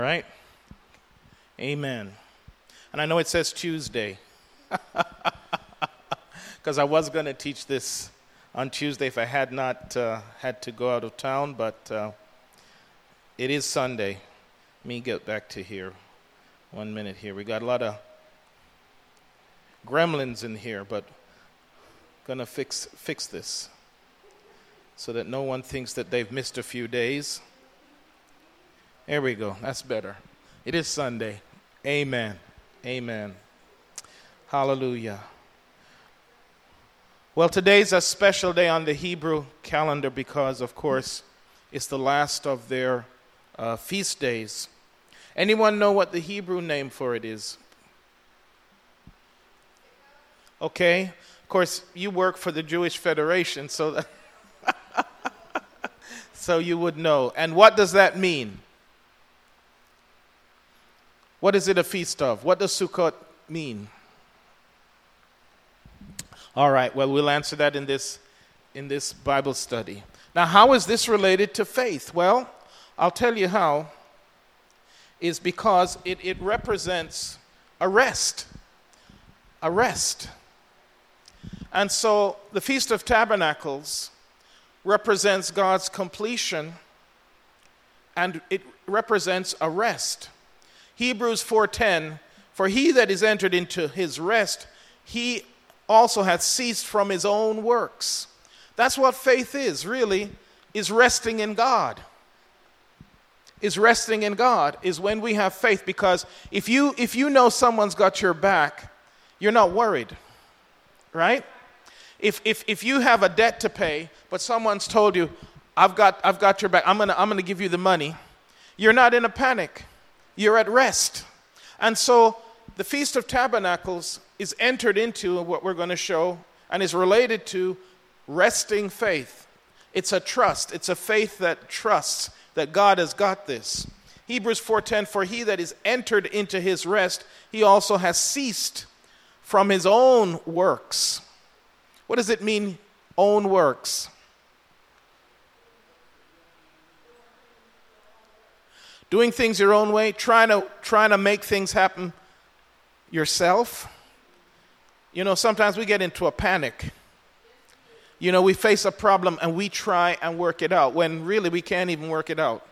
Right? Amen. And I know it says Tuesday, because I was going to teach this on Tuesday if I had not had to go out of town, but it is Sunday. Let me get back to here. 1 minute here. We got a lot of gremlins in here, but going to fix this so that no one thinks that they've missed a few days. There we go. That's better. It is Sunday. Amen. Amen. Hallelujah. Well, today's a special day on the Hebrew calendar because, of course, it's the last of their feast days. Anyone know what the Hebrew name for it is? Okay. Of course, you work for the Jewish Federation, so so you would know. And what does that mean? What is it a feast of? What does Sukkot mean? All right, well, we'll answer that in this Bible study. Now, how is this related to faith? Well, I'll tell you how. Is because it represents a rest. A rest. And so the Feast of Tabernacles represents God's completion, and it represents a rest. Hebrews 4:10, for he that is entered into his rest, he also hath ceased from his own works. That's what faith is, really, is resting in God. Is resting in God, is when we have faith, because if you know someone's got your back, you're not worried, right? If you have a debt to pay, but someone's told you, I've got your back, I'm gonna give you the money, you're not in a panic. You're at rest. And so the Feast of Tabernacles is entered into what we're going to show and is related to resting faith. It's a trust. It's a faith that trusts that God has got this. Hebrews 4:10, for he that is entered into his rest, he also has ceased from his own works. What does it mean, own works? Doing things your own way, trying to make things happen yourself. You know, sometimes we get into a panic. You know, we face a problem and we try and work it out when really we can't even work it out.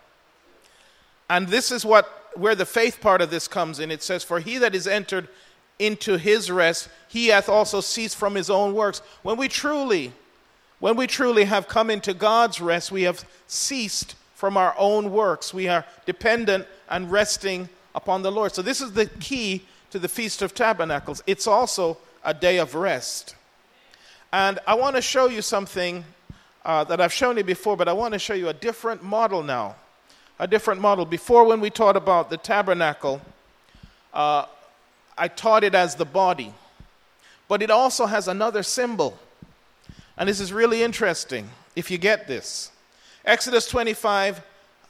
And this is where the faith part of this comes in. It says, for he that is entered into his rest, he hath also ceased from his own works. When we truly have come into God's rest, we have ceased from our own works. We are dependent and resting upon the Lord. So this is the key to the Feast of Tabernacles. It's also a day of rest. And I want to show you something that I've shown you before, but I want to show you a different model now. A different model. Before, when we taught about the tabernacle, I taught it as the body. But it also has another symbol. And this is really interesting if you get this. Exodus 25,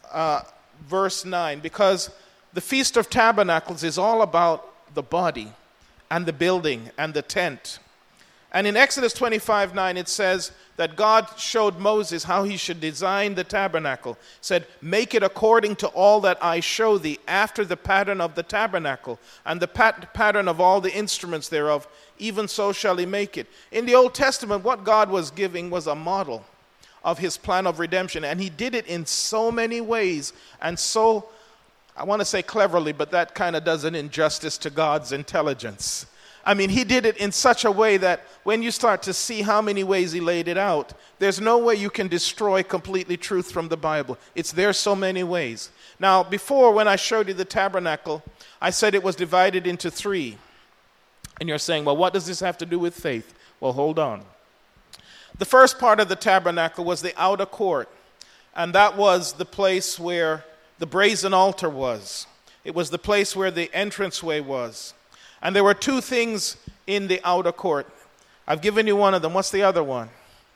verse 9, because the Feast of Tabernacles is all about the body and the building and the tent. And in Exodus 25:9, it says that God showed Moses how he should design the tabernacle. Said, make it according to all that I show thee, after the pattern of the tabernacle, and the pattern of all the instruments thereof, even so shall he make it. In the Old Testament, what God was giving was a model of his plan of redemption, and he did it in so many ways, and so, I want to say cleverly, but that kind of does an injustice to God's intelligence. I mean, he did it in such a way that when you start to see how many ways he laid it out, there's no way you can destroy completely truth from the Bible. It's there so many ways. Now, before, when I showed you the tabernacle, I said it was divided into three. And you're saying, well, what does this have to do with faith? Well, hold on. The first part of the tabernacle was the outer court, and that was the place where the brazen altar was. It was the place where the entranceway was. And there were two things in the outer court. I've given you one of them. What's the other one?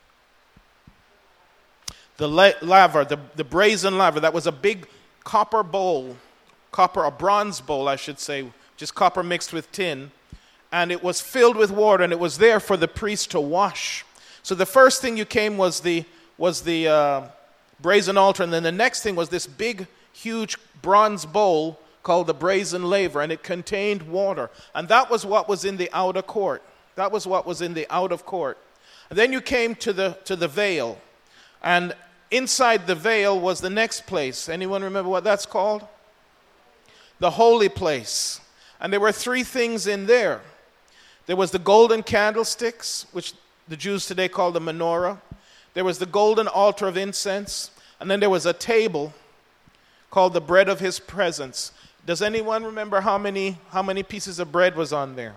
The laver, the brazen laver. That was a big copper bowl, a bronze bowl, I should say, just copper mixed with tin. And it was filled with water, and it was there for the priest to wash. So the first thing you came was the brazen altar, and then the next thing was this big huge bronze bowl called the brazen laver, and it contained water. And that was what was in the outer court. That was what was in the outer court. And then you came to the veil. And inside the veil was the next place. Anyone remember what that's called? The holy place. And there were three things in there. There was the golden candlesticks, which the Jews today call the menorah. There was the golden altar of incense. And then there was a table called the bread of his presence. Does anyone remember how many pieces of bread was on there?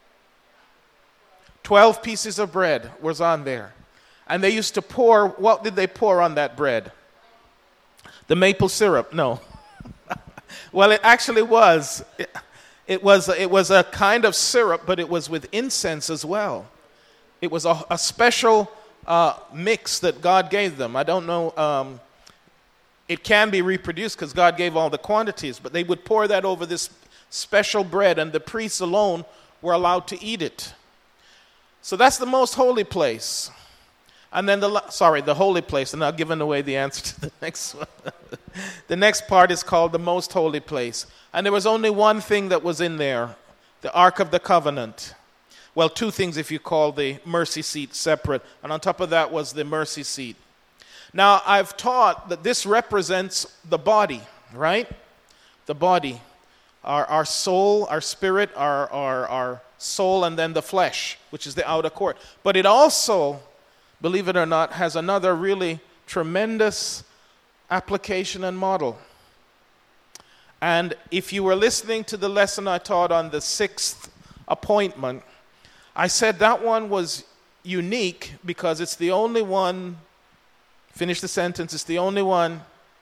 12 pieces of bread was on there. And they used to pour, what did they pour on that bread? The maple syrup? No. Well, it actually was. It was a kind of syrup, but it was with incense as well. It was a special mix that God gave them. I don't know. It can be reproduced because God gave all the quantities, but they would pour that over this special bread, and the priests alone were allowed to eat it. So that's the most holy place. And then the holy place, and I've given away the answer to the next one. The next part is called the most holy place. And there was only one thing that was in there, the Ark of the Covenant. Well, two things if you call the mercy seat separate. And on top of that was the mercy seat. Now, I've taught that this represents the body, right? The body. Our soul, our spirit, our soul, and then the flesh, which is the outer court. But it also, believe it or not, has another really tremendous application and model. And if you were listening to the lesson I taught on the sixth appointment, I said that one was unique because it's the only one, finish the sentence, it's the only one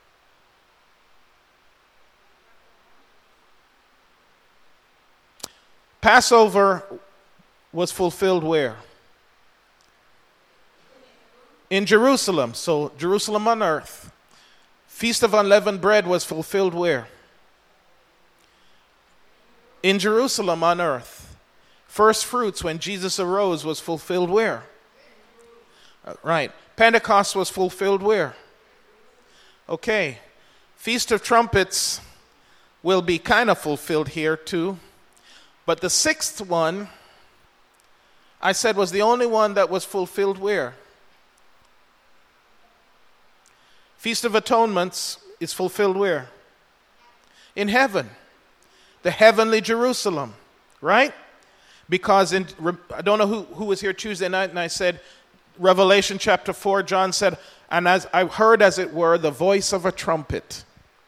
Passover was fulfilled where? In Jerusalem. So Jerusalem on earth. Feast of Unleavened Bread was fulfilled where? In Jerusalem on earth. First fruits when Jesus arose was fulfilled where? Right. Pentecost was fulfilled where? Okay. Feast of Trumpets will be kind of fulfilled here too. But the sixth one, I said, was the only one that was fulfilled where? Feast of Atonements is fulfilled where? In heaven. The heavenly Jerusalem, right? Because I don't know who was here Tuesday night, and I said, Revelation chapter 4, John said, and as I heard, as it were, the voice of a trumpet.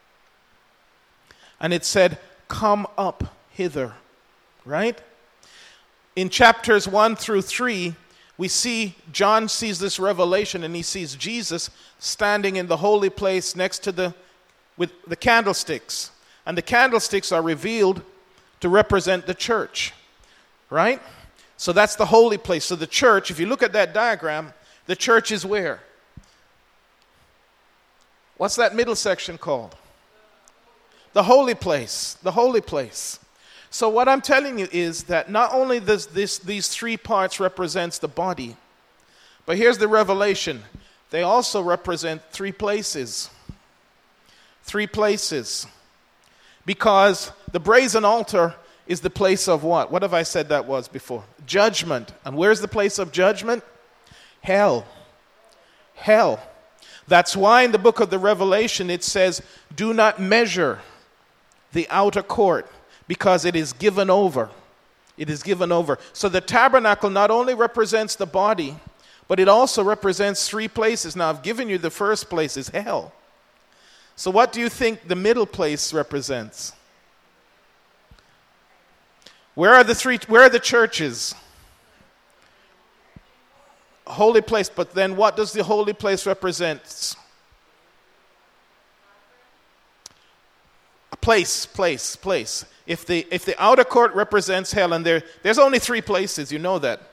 And it said, come up hither. Right? In chapters 1 through 3, we see John sees this revelation, and he sees Jesus standing in the holy place next to with the candlesticks. And the candlesticks are revealed to represent the church. Right? So that's the holy place. So the church, if you look at that diagram, the church is where? What's that middle section called? The holy place. The holy place. So what I'm telling you is that not only does these three parts represents the body, but here's the revelation. They also represent three places. Three places. Because the brazen altar is the place of what? What have I said that was before? Judgment. And where's the place of judgment? Hell. Hell. That's why in the book of the Revelation it says, do not measure the outer court, because it is given over. It is given over. So the tabernacle not only represents the body, but it also represents three places. Now, I've given you the first place is hell. So what do you think the middle place represents? Where are the churches? Holy place. But then what does the holy place represent? A place. If the outer court represents hell, and there's only three places, you know that.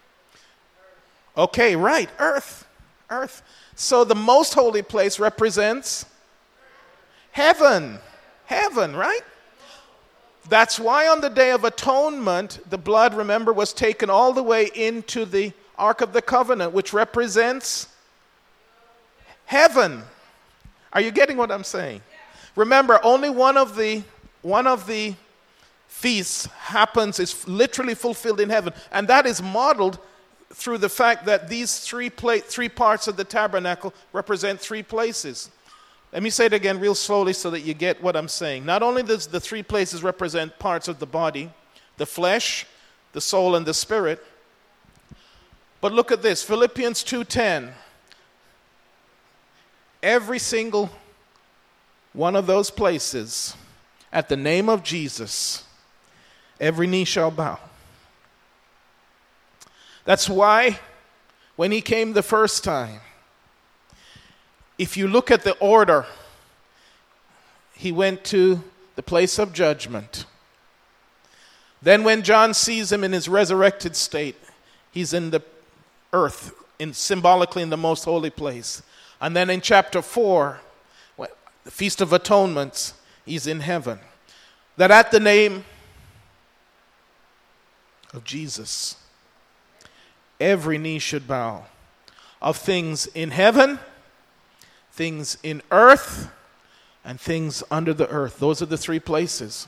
Okay, right, earth. So the most holy place represents heaven, right? That's why on the Day of Atonement, the blood, remember, was taken all the way into the Ark of the Covenant, which represents heaven. Are you getting what I'm saying? Remember, only one of the feasts is literally fulfilled in heaven, and that is modeled through the fact that these three parts of the tabernacle represent three places. Let me say it again real slowly so that you get what I'm saying. Not only does the three places represent parts of the body, the flesh, the soul, and the spirit, but look at this, Philippians 2:10. Every single one of those places, at the name of Jesus, every knee shall bow. That's why when he came the first time, if you look at the order, he went to the place of judgment. Then when John sees him in his resurrected state, he's in the earth, symbolically in the most holy place. And then in chapter 4, the Feast of Atonements, he's in heaven. That at the name of Jesus, every knee should bow, of things in heaven, things in earth, and things under the earth. Those are the three places.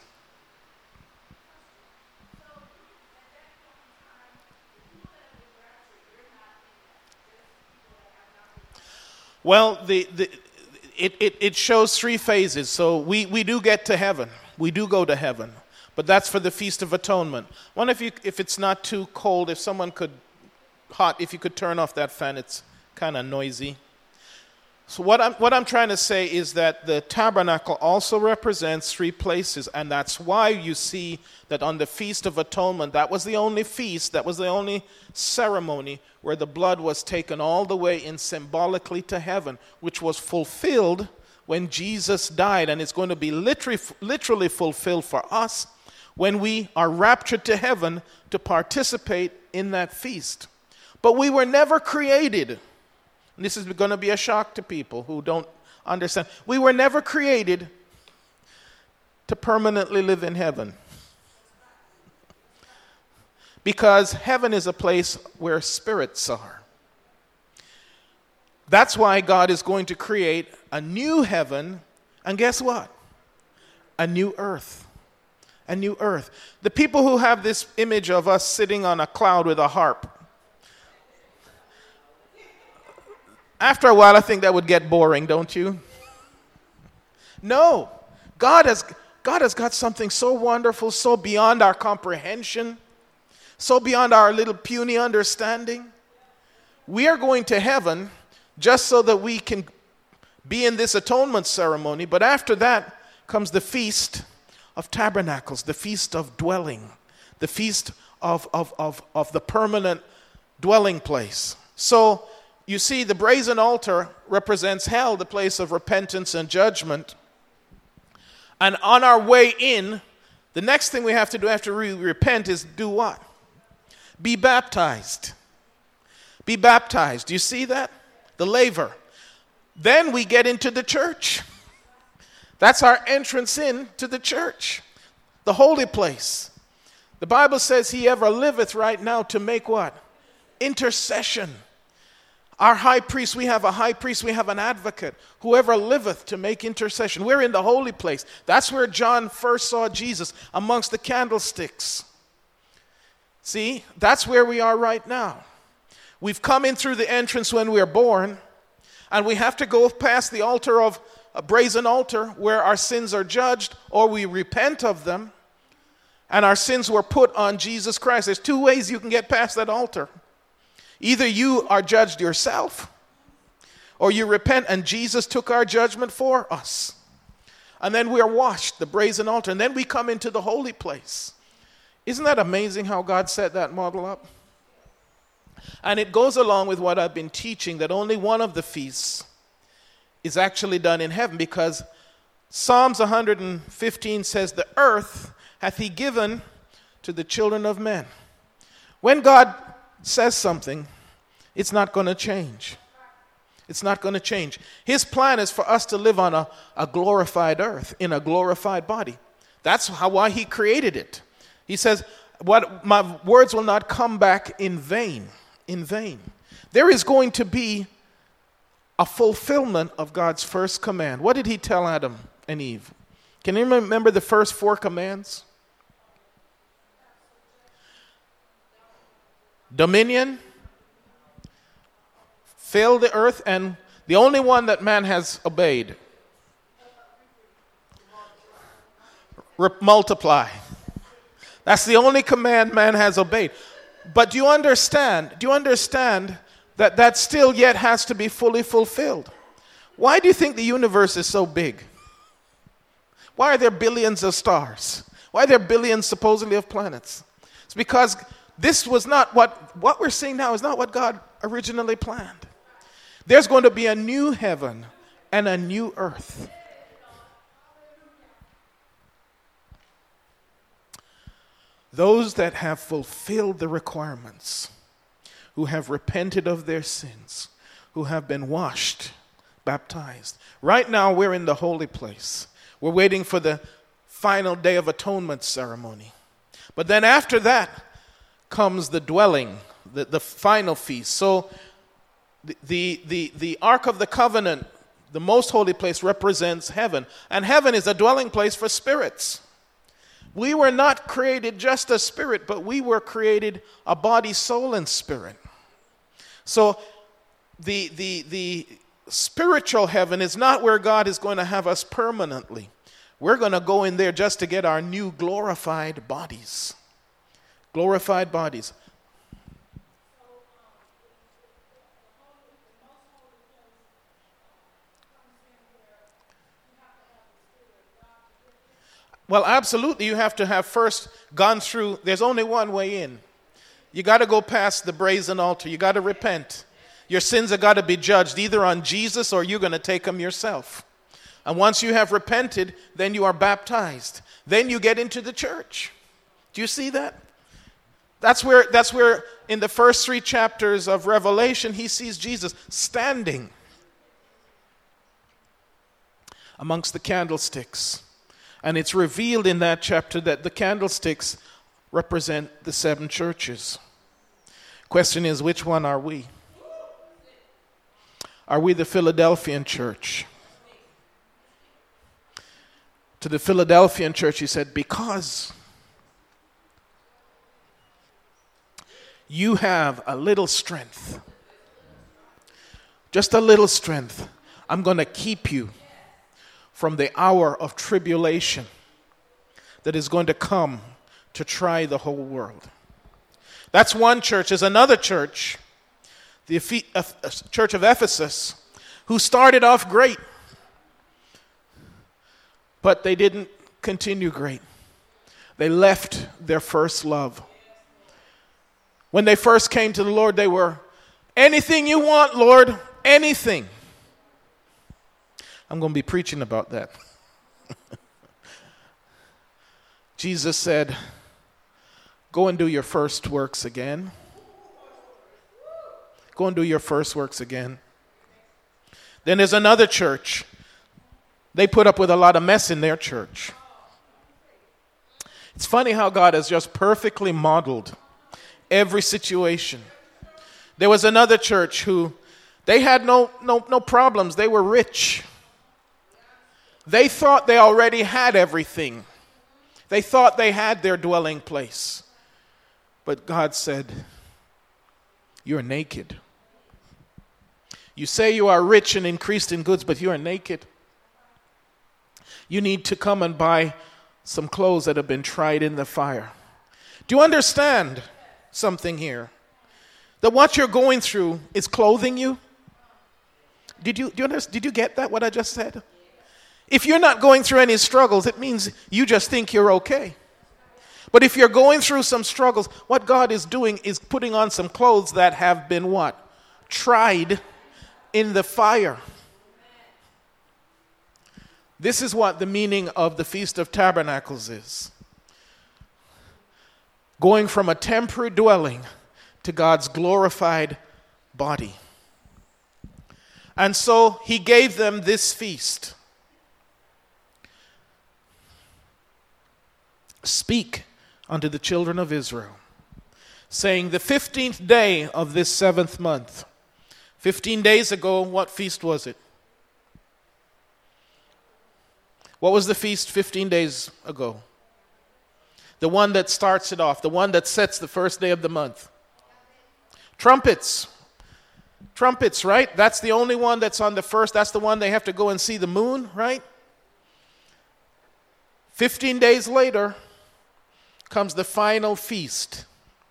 Well, it shows three phases. So we do get to heaven. We do go to heaven. But that's for the Feast of Atonement. I wonder if it's not too cold, if you could turn off that fan. It's kind of noisy. So what I'm trying to say is that the tabernacle also represents three places, and that's why you see that on the Feast of Atonement, that was the only feast, that was the only ceremony where the blood was taken all the way in symbolically to heaven, which was fulfilled when Jesus died, and it's going to be literally fulfilled for us when we are raptured to heaven to participate in that feast. But we were never created. This is going to be a shock to people who don't understand. We were never created to permanently live in heaven. Because heaven is a place where spirits are. That's why God is going to create a new heaven, and guess what? A new earth. A new earth. The people who have this image of us sitting on a cloud with a harp, after a while, I think that would get boring, don't you? No. God has got something so wonderful, so beyond our comprehension, so beyond our little puny understanding. We are going to heaven just so that we can be in this atonement ceremony, but after that comes the Feast of Tabernacles, the Feast of Dwelling, the Feast of the permanent dwelling place. So, you see, the brazen altar represents hell, the place of repentance and judgment. And on our way in, the next thing we have to do after we repent is do what? Be baptized. Be baptized. Do you see that? The laver. Then we get into the church. That's our entrance in to the church, the holy place. The Bible says he ever liveth right now to make what? Intercession. Our high priest, we have a high priest, we have an advocate, whoever liveth to make intercession. We're in the holy place. That's where John first saw Jesus, amongst the candlesticks. See, that's where we are right now. We've come in through the entrance when we are born, and we have to go past the altar of a brazen altar where our sins are judged, or we repent of them, and our sins were put on Jesus Christ. There's two ways you can get past that altar. Either you are judged yourself, or you repent and Jesus took our judgment for us. And then we are washed, the brazen altar, and then we come into the holy place. Isn't that amazing how God set that model up? And it goes along with what I've been teaching, that only one of the feasts is actually done in heaven, because Psalms 115 says, the earth hath he given to the children of men. When God says something, it's not going to change. It's not going to change. His plan is for us to live on a glorified earth, in a glorified body. That's why he created it. He says, my words will not come back in vain. In vain. There is going to be a fulfillment of God's first command. What did he tell Adam and Eve. Can you remember the first 4 commands? Dominion, fill the earth, and the only one that man has obeyed. Multiply. That's the only command man has obeyed. But do you understand that that still yet has to be fully fulfilled? Why do you think the universe is so big? Why are there billions of stars? Why are there billions supposedly of planets? It's because this was not what we're seeing now is not what God originally planned. There's going to be a new heaven and a new earth. Those that have fulfilled the requirements, who have repented of their sins, who have been washed, baptized. Right now we're in the holy place. We're waiting for the final Day of Atonement ceremony. But then after that comes the dwelling, the final feast. So the Ark of the Covenant, the most holy place, represents heaven. And heaven is a dwelling place for spirits. We were not created just a spirit, but we were created a body, soul, and spirit. So the spiritual heaven is not where God is going to have us permanently. We're going to go in there just to get our new glorified bodies. Glorified bodies. Well, absolutely, you have to have first gone through, there's only one way in. You got to go past the brazen altar. You got to repent. Your sins have got to be judged either on Jesus or you're going to take them yourself. And once you have repented, then you are baptized. Then you get into the church. Do you see that? That's where in the first 3 chapters of Revelation, he sees Jesus standing amongst the candlesticks. And it's revealed in that chapter that the candlesticks represent the 7 churches. Question is, which one are we? Are we the Philadelphian church? To the Philadelphian church, he said, because you have a little strength, just a little strength, I'm going to keep you from the hour of tribulation that is going to come to try the whole world. That's one church. There's another church, the church of Ephesus, who started off great, but they didn't continue great. They left their first love. When they first came to the Lord, they were, anything you want, Lord, anything. I'm going to be preaching about that. Jesus said, go and do your first works again. Go and do your first works again. Then there's another church. They put up with a lot of mess in their church. It's funny how God has just perfectly modeled every situation. There was another church who, they had no problems. They were rich. They thought they already had everything. They thought they had their dwelling place. But God said, you're naked. You say you are rich and increased in goods, but you are naked. You need to come and buy some clothes that have been tried in the fire. Do you understand something here? That what you're going through is clothing you? Did you get that, what I just said? If you're not going through any struggles, it means you just think you're okay. But if you're going through some struggles, what God is doing is putting on some clothes that have been what? Tried in the fire. This is what the meaning of the Feast of Tabernacles is. Going from a temporary dwelling to God's glorified body. And so he gave them this feast. Speak unto the children of Israel, saying, the 15th day of this 7th month. 15 days ago, what feast was it? What was the feast 15 days ago? The one that starts it off, the one that sets the first day of the month. Trumpets. Trumpets, right? That's the only one that's on the first. That's the one they have to go and see the moon, right? 15 days later comes the final feast.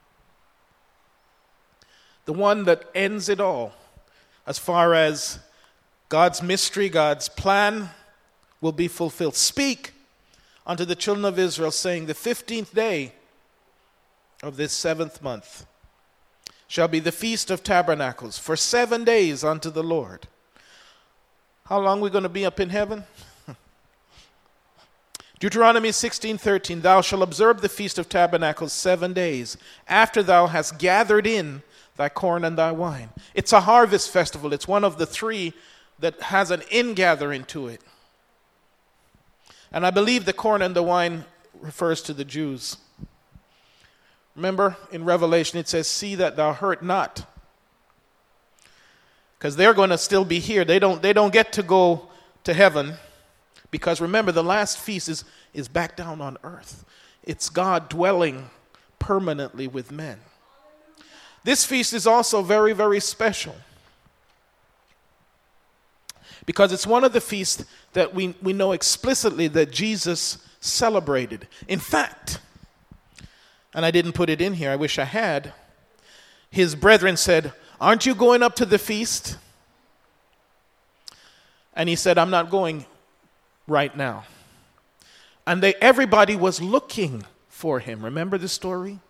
The one that ends it all. As far as God's mystery, God's plan will be fulfilled. Speak unto the children of Israel, saying, the 15th day of this 7th month shall be the Feast of Tabernacles, for 7 days unto the Lord. How long are we going to be up in heaven? Deuteronomy 16:13, thou shalt observe the Feast of Tabernacles 7 days, after thou hast gathered in thy corn and thy wine. It's a harvest festival. It's one of the 3 that has an ingathering to it. And I believe the corn and the wine refers to the Jews. Remember, in Revelation it says, see that thou hurt not. Because they're going to still be here. They don't get to go to heaven. Because remember, the last feast is back down on earth. It's God dwelling permanently with men. This feast is also very, very special. Because it's one of the feasts that we know explicitly that Jesus celebrated. In fact, and I didn't put it in here, I wish I had, his brethren said, aren't you going up to the feast? And he said, I'm not going right now. And everybody was looking for him. Remember the story?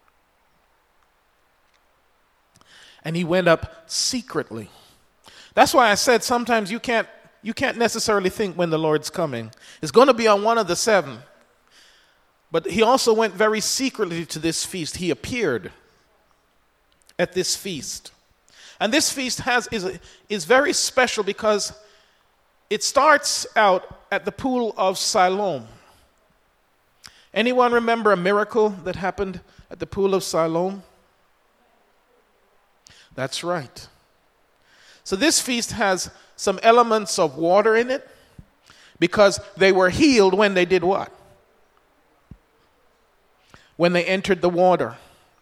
And he went up secretly. That's why I said sometimes you can't necessarily think when the Lord's coming. It's going to be on one of the 7. But he also went very secretly to this feast. He appeared at this feast. And this feast is very special because it starts out at the pool of Siloam. Anyone remember a miracle that happened at the pool of Siloam? That's right. So this feast has some elements of water in it because they were healed when they did what? When they entered the water.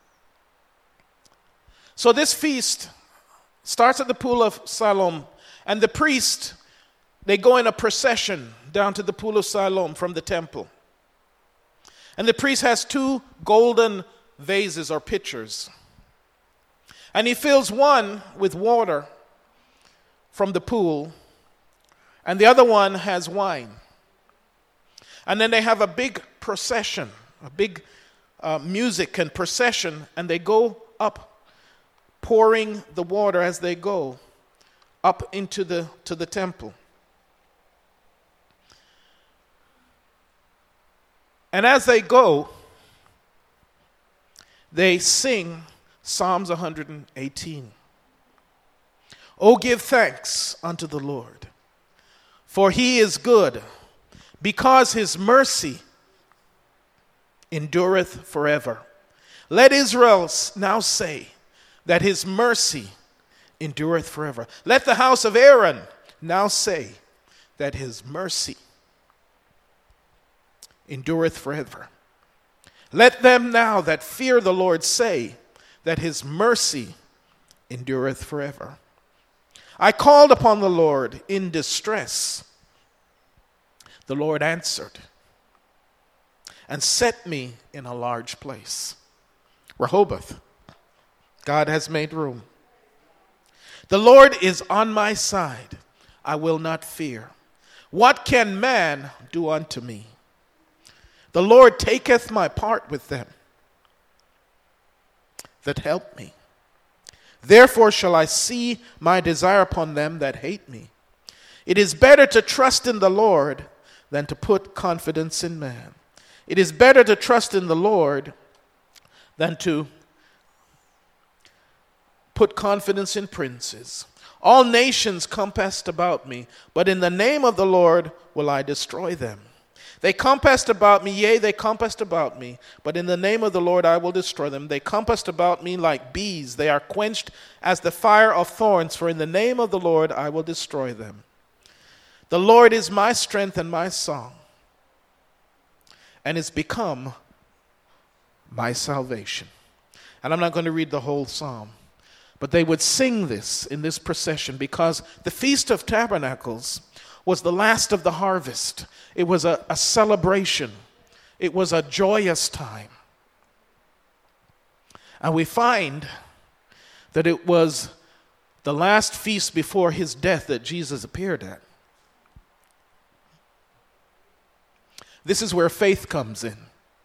So this feast starts at the pool of Siloam, and the priest, they go in a procession down to the pool of Siloam from the temple. And the priest has 2 golden vases or pitchers. And he fills one with water from the pool, and the other one has wine. And then they have a big procession, a big music and procession, and they go up, pouring the water as they go up into the temple. And as they go, they sing Psalms 118. Oh, give thanks unto the Lord, for he is good, because his mercy endureth forever. Let Israel now say that his mercy endureth forever. Let the house of Aaron now say that his mercy endureth forever. Let them now that fear the Lord say that his mercy endureth forever. I called upon the Lord in distress. The Lord answered and set me in a large place. Rehoboth, God has made room. The Lord is on my side. I will not fear. What can man do unto me? The Lord taketh my part with them that help me. Therefore shall I see my desire upon them that hate me. It is better to trust in the Lord than to put confidence in man. It is better to trust in the Lord than to put confidence in princes. All nations compassed about me, but in the name of the Lord will I destroy them. They compassed about me, yea, they compassed about me, but in the name of the Lord I will destroy them. They compassed about me like bees. They are quenched as the fire of thorns, for in the name of the Lord I will destroy them. The Lord is my strength and my song, and it's become my salvation. And I'm not going to read the whole psalm, but they would sing this in this procession because the Feast of Tabernacles was the last of the harvest. It was a celebration. It was a joyous time. And we find that it was the last feast before his death that Jesus appeared at. This is where faith comes in.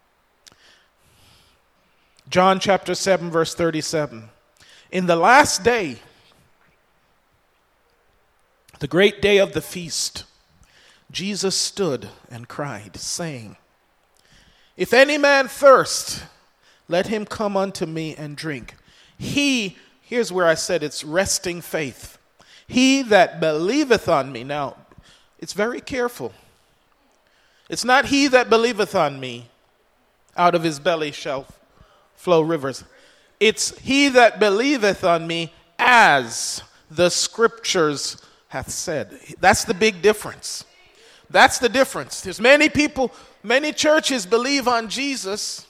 John chapter 7, verse 37. In the last day, the great day of the feast, Jesus stood and cried, saying, If any man thirst, let him come unto me and drink. Here's where I said it's resting faith. He that believeth on me. Now, it's very careful. It's not he that believeth on me, out of his belly shall flow rivers. It's he that believeth on me, as the scriptures hath said. That's the big difference. That's the difference. There's many people, many churches believe on Jesus,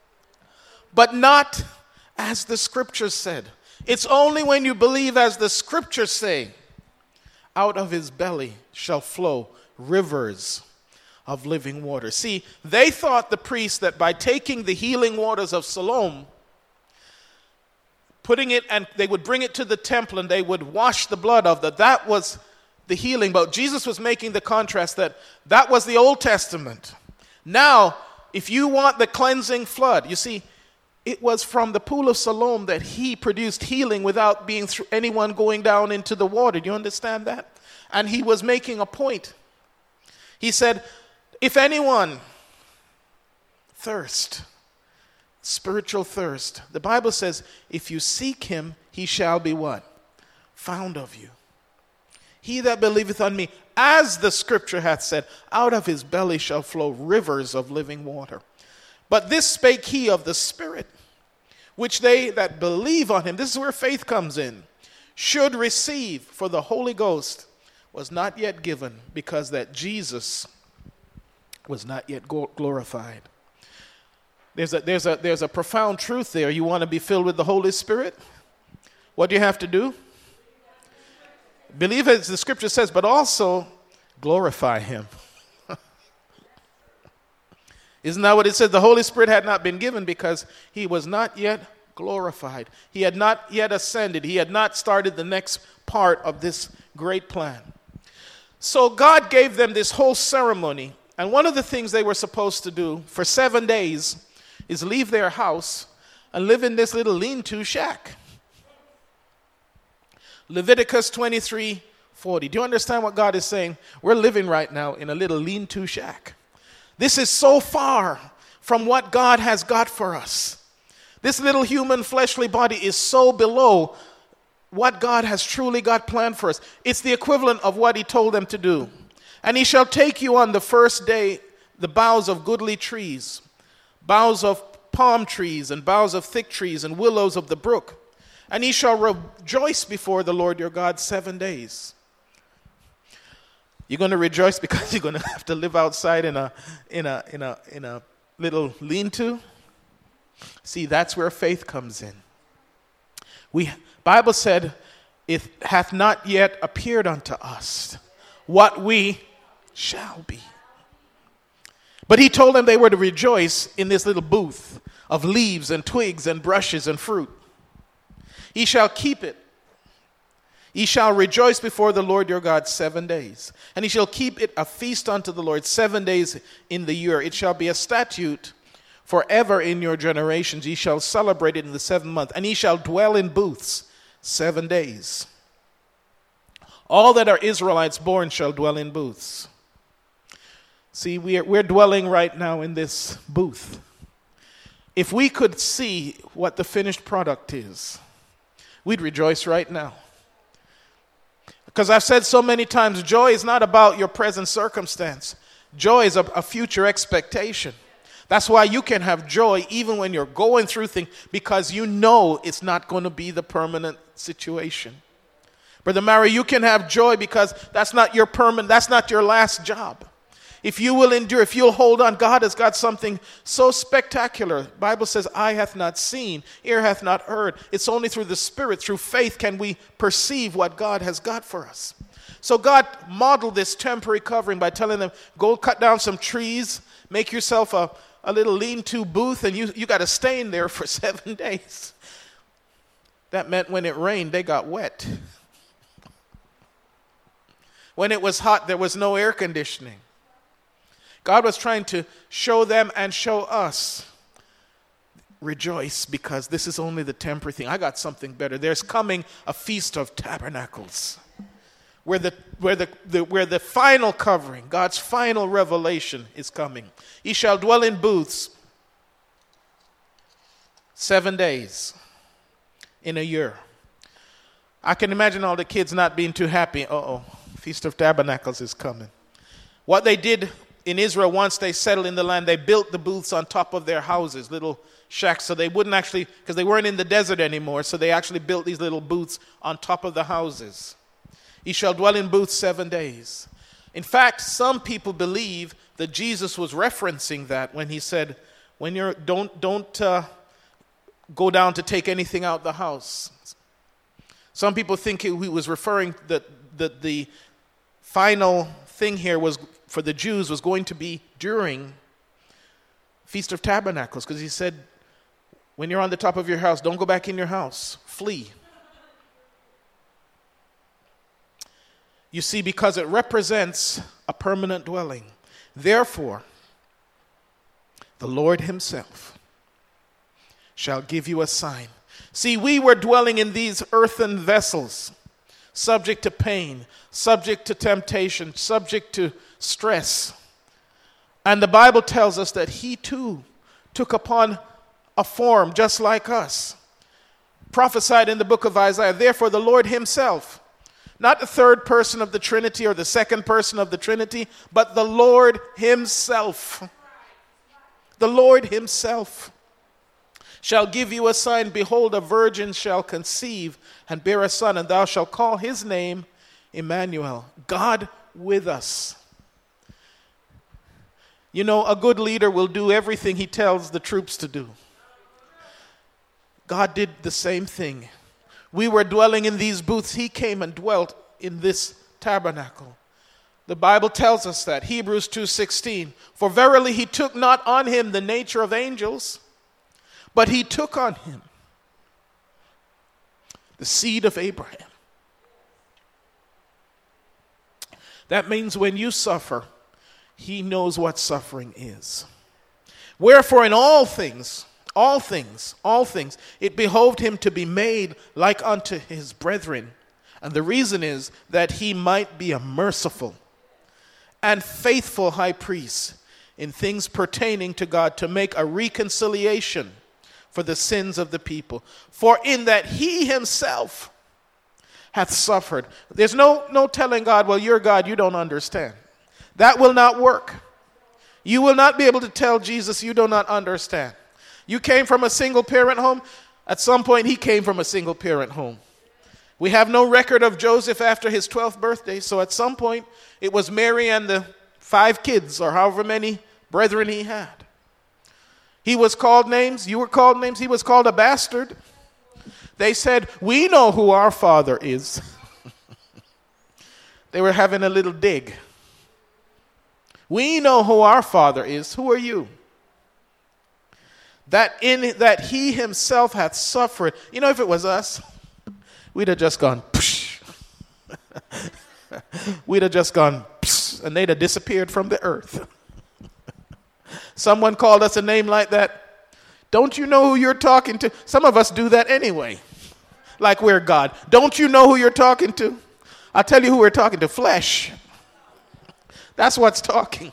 but not as the scriptures said. It's only when you believe as the scriptures say, out of his belly shall flow rivers of living water. See, they thought, the priests, that by taking the healing waters of Siloam, putting it, and they would bring it to the temple and they would wash the blood of that was the healing. But Jesus was making the contrast that was the Old Testament. Now, if you want the cleansing flood, you see, it was from the pool of Siloam that he produced healing without being through anyone going down into the water. Do you understand that? And he was making a point. He said, if anyone thirst, spiritual thirst, the Bible says, if you seek him, he shall be what? Found of you. He that believeth on me, as the scripture hath said, out of his belly shall flow rivers of living water. But this spake he of the Spirit, which they that believe on him, this is where faith comes in, should receive. For the Holy Ghost was not yet given, because that Jesus was not yet glorified. There's a profound truth there. You want to be filled with the Holy Spirit? What do you have to do? Believe as the scripture says, but also glorify him. Isn't that what it says? The Holy Spirit had not been given because he was not yet glorified. He had not yet ascended. He had not started the next part of this great plan. So God gave them this whole ceremony. And one of the things they were supposed to do for 7 days is leave their house and live in this little lean-to shack. Leviticus 23:40. Do you understand what God is saying? We're living right now in a little lean-to shack. This is so far from what God has got for us. This little human fleshly body is so below what God has truly got planned for us. It's the equivalent of what he told them to do. And he shall take you on the first day the boughs of goodly trees, boughs of palm trees, and boughs of thick trees, and willows of the brook. And he shall rejoice before the Lord your God 7 days. You're going to rejoice because you're going to have to live outside in a little lean-to. See, that's where faith comes in. Bible said, it hath not yet appeared unto us what we shall be. But he told them they were to rejoice in this little booth of leaves and twigs and brushes and fruit. He shall keep it. Ye shall rejoice before the Lord your God 7 days. And he shall keep it a feast unto the Lord 7 days in the year. It shall be a statute forever in your generations. Ye shall celebrate it in the 7th month. And ye shall dwell in booths 7 days. All that are Israelites born shall dwell in booths. See, we're dwelling right now in this booth. If we could see what the finished product is, we'd rejoice right now. Because I've said so many times, joy is not about your present circumstance. Joy is a future expectation. That's why you can have joy even when you're going through things, because you know it's not going to be the permanent situation. Brother Mary, you can have joy because that's not your that's not your last job. If you will endure, if you'll hold on, God has got something so spectacular. The Bible says, eye hath not seen, ear hath not heard. It's only through the Spirit, through faith, can we perceive what God has got for us. So God modeled this temporary covering by telling them, go cut down some trees, make yourself a little lean-to booth, and you got to stay in there for 7 days. That meant when it rained, they got wet. When it was hot, there was no air conditioning. God was trying to show them and show us, rejoice, because this is only the temporary thing. I got something better. There's coming a Feast of Tabernacles, where the final covering, God's final revelation is coming. He shall dwell in booths 7 days in a year. I can imagine all the kids not being too happy. Feast of Tabernacles is coming. What they did in Israel, once they settled in the land, they built the booths on top of their houses, little shacks, so they wouldn't actually, because they weren't in the desert anymore, so they actually built these little booths on top of the houses. He shall dwell in booths 7 days. In fact, some people believe that Jesus was referencing that when he said, "When you're don't go down to take anything out the house." Some people think he was referring that the final thing here was for the Jews was going to be during Feast of Tabernacles, because he said, when you're on the top of your house, don't go back in your house. Flee. You see, because it represents a permanent dwelling. Therefore, the Lord himself shall give you a sign. See, we were dwelling in these earthen vessels, subject to pain, subject to temptation, subject to stress. And the Bible tells us that he too took upon a form just like us. Prophesied in the book of Isaiah, therefore the Lord himself, not the third person of the Trinity or the second person of the Trinity, but the Lord himself. The Lord himself shall give you a sign. Behold, a virgin shall conceive and bear a son, and thou shalt call his name Emmanuel, God with us. You know, a good leader will do everything he tells the troops to do. God did the same thing. We were dwelling in these booths. He came and dwelt in this tabernacle. The Bible tells us that. Hebrews 2:16. For verily he took not on him the nature of angels, but he took on him the seed of Abraham. That means when you suffer, he knows what suffering is. Wherefore in all things, it behoved him to be made like unto his brethren. And the reason is that he might be a merciful and faithful high priest in things pertaining to God, to make a reconciliation for the sins of the people. For in that he himself hath suffered. There's no telling God, well, you're God, you don't understand. That will not work. You will not be able to tell Jesus you do not understand. You came from a single parent home. At some point, he came from a single parent home. We have no record of Joseph after his 12th birthday. So at some point, it was Mary and the 5 kids or however many brethren he had. He was called names. You were called names. He was called a bastard. They said, we know who our father is. They were having a little dig. We know who our father is. Who are you? That in that he himself hath suffered. You know, if it was us, we'd have just gone, psh. We'd have just gone, psh, and they'd have disappeared from the earth. Someone called us a name like that. Don't you know who you're talking to? Some of us do that anyway, like we're God. Don't you know who you're talking to? I'll tell you who we're talking to, flesh. That's what's talking.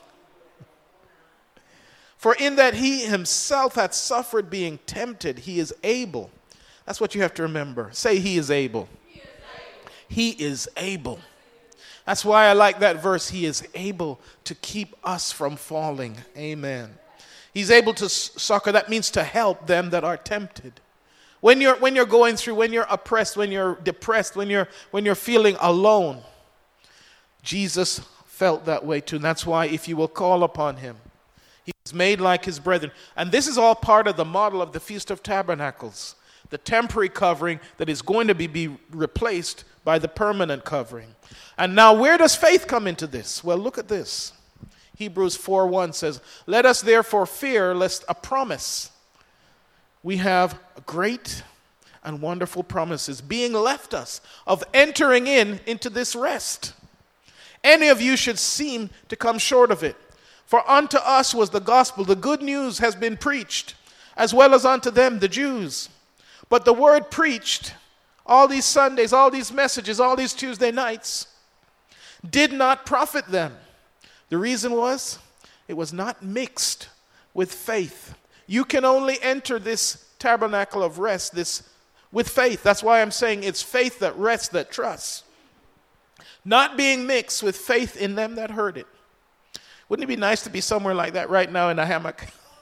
For in that he himself hath suffered being tempted, he is able. That's what you have to remember. Say, he is able. He is able. He is able. That's why I like that verse. He is able to keep us from falling. Amen. He's able to succor. That means to help them that are tempted. When you're going through, when you're oppressed, when you're depressed, when you're feeling alone, Jesus felt that way too. And that's why if you will call upon him, he's made like his brethren. And this is all part of the model of the Feast of Tabernacles, the temporary covering that is going to be replaced by the permanent covering. And now where does faith come into this? Well, look at this. Hebrews 4:1 says, "Let us therefore fear lest a promise." We have great and wonderful promises being left us of entering into this rest. Any of you should seem to come short of it. For unto us was the gospel, the good news has been preached, as well as unto them, the Jews. But the word preached, all these Sundays, all these messages, all these Tuesday nights, did not profit them. The reason was, it was not mixed with faith. You can only enter this tabernacle of rest with faith. That's why I'm saying it's faith that rests, that trusts. Not being mixed with faith in them that heard it. Wouldn't it be nice to be somewhere like that right now in a hammock?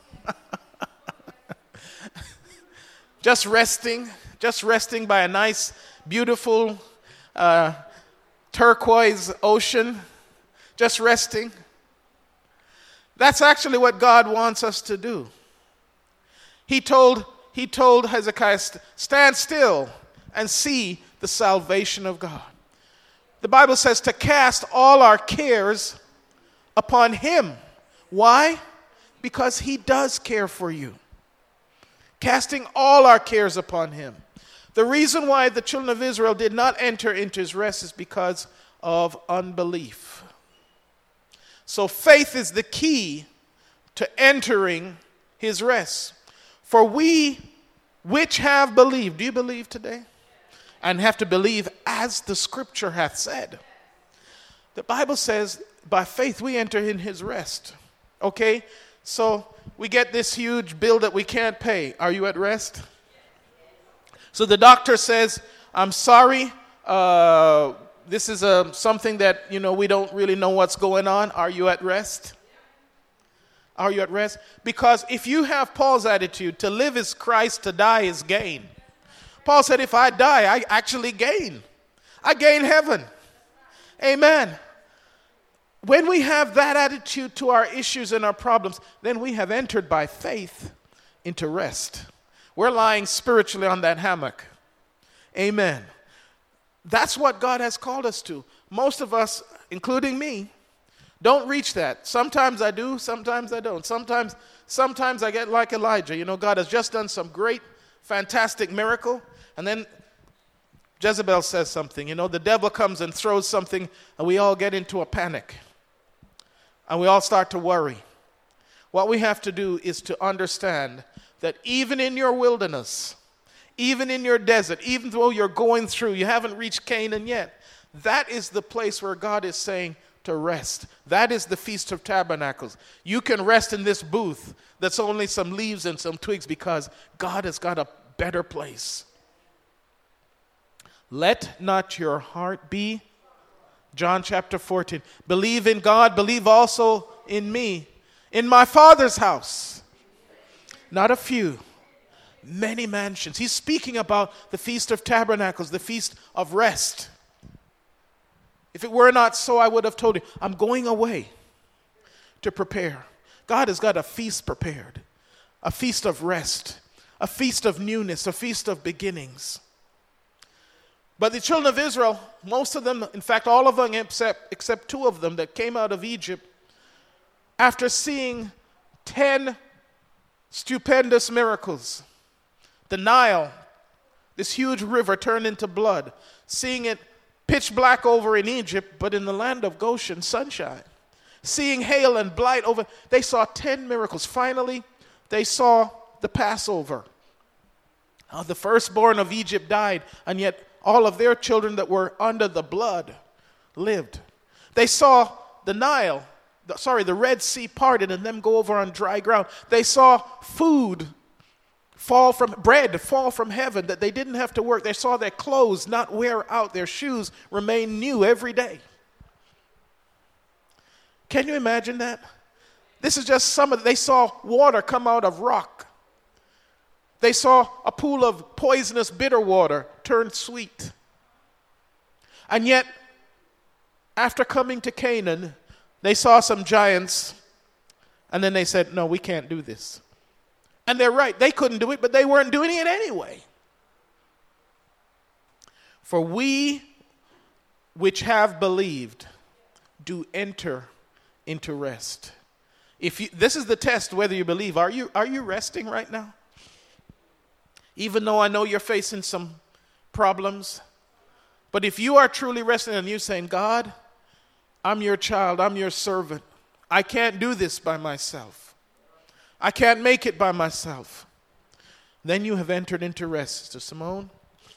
just resting by a nice, beautiful, turquoise ocean. Just resting. That's actually what God wants us to do. He told Hezekiah, stand still and see the salvation of God. The Bible says to cast all our cares upon him. Why? Because he does care for you. Casting all our cares upon him. The reason why the children of Israel did not enter into his rest is because of unbelief. So faith is the key to entering his rest. For we which have believed, do you believe today? And have to believe as the scripture hath said. The Bible says, by faith we enter in his rest. Okay? So we get this huge bill that we can't pay. Are you at rest? So the doctor says, I'm sorry, this is something that, we don't really know what's going on. Are you at rest? Are you at rest? Because if you have Paul's attitude, to live is Christ, to die is gain. Paul said, if I die, I actually gain. I gain heaven. Amen. When we have that attitude to our issues and our problems, then we have entered by faith into rest. We're lying spiritually on that hammock. Amen. That's what God has called us to. Most of us, including me, don't reach that. Sometimes I do, sometimes I don't. Sometimes I get like Elijah. God has just done some great, fantastic miracle, and then Jezebel says something. The devil comes and throws something, and we all get into a panic. And we all start to worry. What we have to do is to understand that even in your wilderness, even in your desert, even though you're going through, you haven't reached Canaan yet, that is the place where God is saying to rest. That is the Feast of Tabernacles. You can rest in this booth that's only some leaves and some twigs because God has got a better place. Let not your heart be, John chapter 14. Believe in God, believe also in me. In my Father's house, not a few, many mansions. He's speaking about the Feast of Tabernacles, the Feast of Rest. If it were not so, I would have told you, I'm going away to prepare. God has got a feast prepared, a feast of rest, a feast of newness, a feast of beginnings. But the children of Israel, most of them, in fact, all of them except two of them that came out of Egypt, after seeing 10 stupendous miracles, the Nile, this huge river turned into blood, seeing it pitch black over in Egypt, but in the land of Goshen, sunshine. Seeing hail and blight over, they saw 10 miracles. Finally, they saw the Passover. The firstborn of Egypt died, and yet all of their children that were under the blood lived. They saw the the Red Sea parted and them go over on dry ground. They saw bread fall from heaven, that they didn't have to work. They saw their clothes not wear out, their shoes remain new every day. Can you imagine that? This is just they saw water come out of rock. They saw a pool of poisonous bitter water turn sweet. And yet, after coming to Canaan, they saw some giants, and then they said, no, we can't do this. And they're right. They couldn't do it, but they weren't doing it anyway. For we which have believed do enter into rest. This is the test whether you believe. Are you resting right now? Even though I know you're facing some problems. But if you are truly resting and you're saying, God, I'm your child, I'm your servant. I can't do this by myself. I can't make it by myself. Then you have entered into rest. Sister Simone?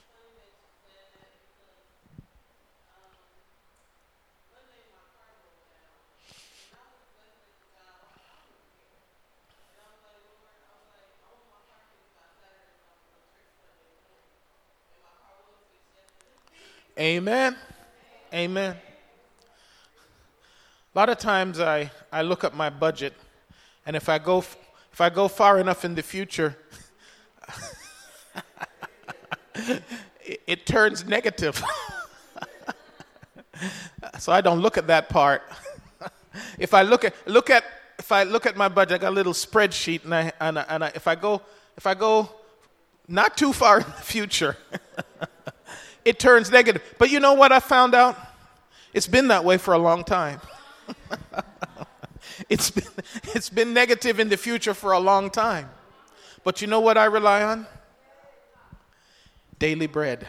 Amen. Amen. A lot of times I look at my budget, and if I go far enough in the future, it turns negative. So I don't look at that part. If I look at my budget, I got a little spreadsheet, and if I go not too far in the future, it turns negative. But you know what I found out? It's been that way for a long time. It's been negative in the future for a long time. But you know what I rely on? Daily bread.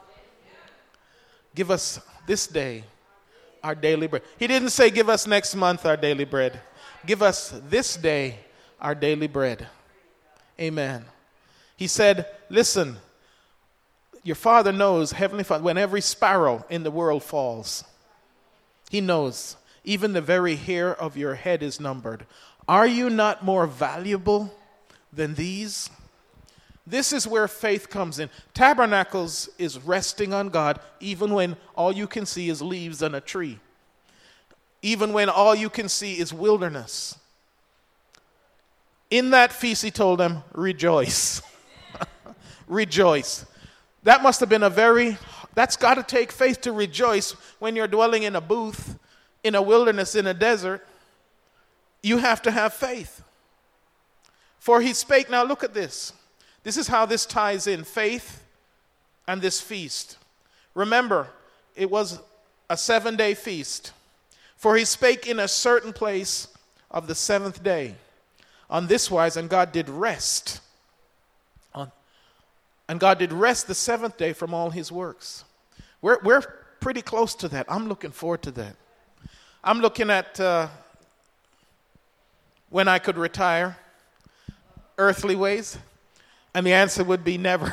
Give us this day our daily bread. He didn't say give us next month our daily bread. Give us this day our daily bread. Amen. He said, listen, your Father knows, Heavenly Father, when every sparrow in the world falls, He knows. Even the very hair of your head is numbered. Are you not more valuable than these? This is where faith comes in. Tabernacles is resting on God even when all you can see is leaves on a tree. Even when all you can see is wilderness. In that feast, He told them, rejoice. Rejoice. That must have been that's got to take faith to rejoice when you're dwelling in a booth, in a wilderness, in a desert. You have to have faith. For He spake, now look at this. This is how this ties in, faith and this feast. Remember, it was a 7-day feast. For He spake in a certain place of the 7th day. On this wise, and God did rest. And God did rest the 7th day from all His works. We're pretty close to that. I'm looking forward to that. I'm looking at when I could retire, earthly ways, and the answer would be never.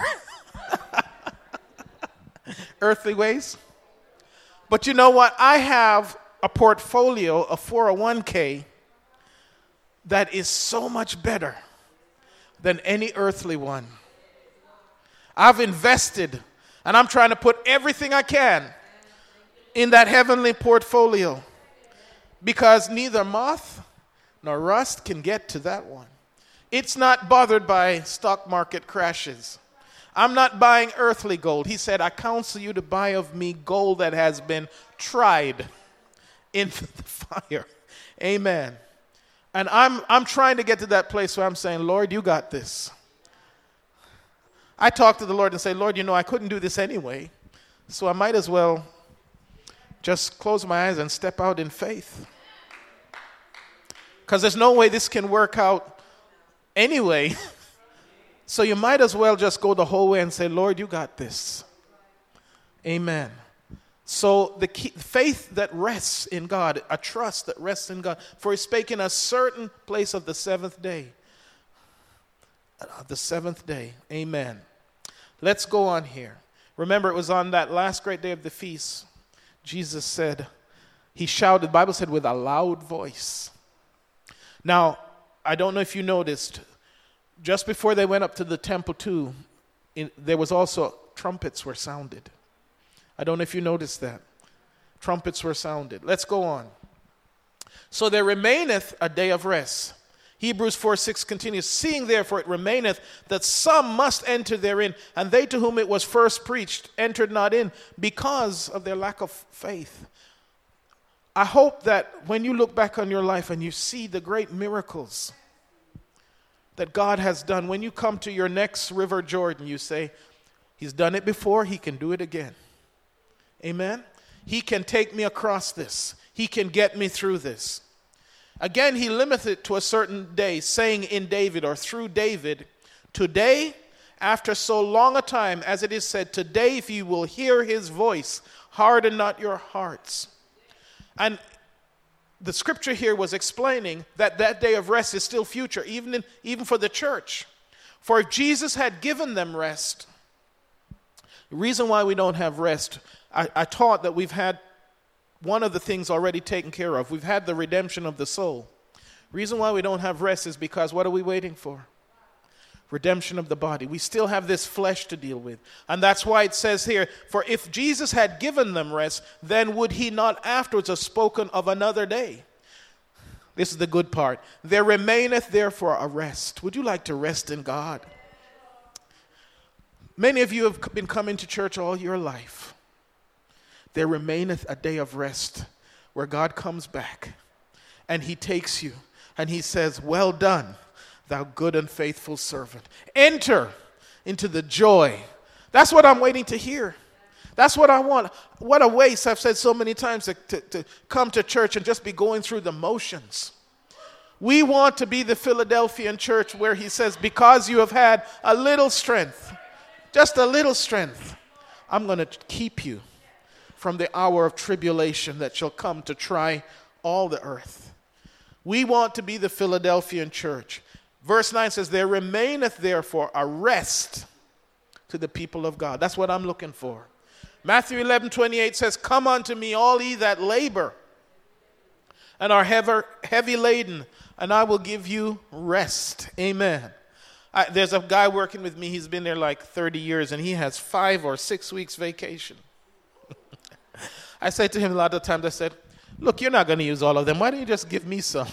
Earthly ways. But you know what? I have a portfolio of 401k that is so much better than any earthly one. I've invested, and I'm trying to put everything I can in that heavenly portfolio because neither moth nor rust can get to that one. It's not bothered by stock market crashes. I'm not buying earthly gold. He said, I counsel you to buy of me gold that has been tried in the fire. Amen. And I'm trying to get to that place where I'm saying, Lord, you got this. I talk to the Lord and say, Lord, you know, I couldn't do this anyway, so I might as well just close my eyes and step out in faith. Because there's no way this can work out anyway. So you might as well just go the whole way and say, Lord, you got this. Amen. So the faith that rests in God, a trust that rests in God, for He spake in a certain place of the 7th day. The 7th day. Amen. Let's go on here. Remember, it was on that last great day of the feast. Jesus said, He shouted, the Bible said, with a loud voice. Now, I don't know if you noticed, just before they went up to the temple too, there was also trumpets were sounded. I don't know if you noticed that. Trumpets were sounded. Let's go on. So there remaineth a day of rest. Hebrews 4:6 continues, seeing therefore it remaineth that some must enter therein, and they to whom it was first preached entered not in because of their lack of faith. I hope that when you look back on your life and you see the great miracles that God has done, when you come to your next River Jordan, you say, He's done it before, He can do it again. Amen? He can take me across this. He can get me through this. Again, He limiteth it to a certain day, saying in David or through David, today, after so long a time, as it is said, today if you will hear His voice, harden not your hearts. And the scripture here was explaining that that day of rest is still future, even for the church. For if Jesus had given them rest, the reason why we don't have rest, I taught that we've had one of the things already taken care of. We've had the redemption of the soul. The reason why we don't have rest is because what are we waiting for? Redemption of the body. We still have this flesh to deal with. And that's why it says here, for if Jesus had given them rest, then would He not afterwards have spoken of another day? This is the good part. There remaineth therefore a rest. Would you like to rest in God? Many of you have been coming to church all your life. There remaineth a day of rest where God comes back and He takes you and He says, well done, thou good and faithful servant. Enter into the joy. That's what I'm waiting to hear. That's what I want. What a waste, I've said so many times, to come to church and just be going through the motions. We want to be the Philadelphian church where He says, because you have had a little strength, just a little strength, I'm going to keep you from the hour of tribulation that shall come to try all the earth. We want to be the Philadelphian church. Verse 9 says, there remaineth therefore a rest to the people of God. That's what I'm looking for. Matthew 11:28 says, come unto me all ye that labor and are heavy laden, and I will give you rest. Amen. There's a guy working with me, he's been there like 30 years, and he has 5 or 6 weeks vacation. I said to him a lot of times, I said, look, you're not going to use all of them. Why don't you just give me some?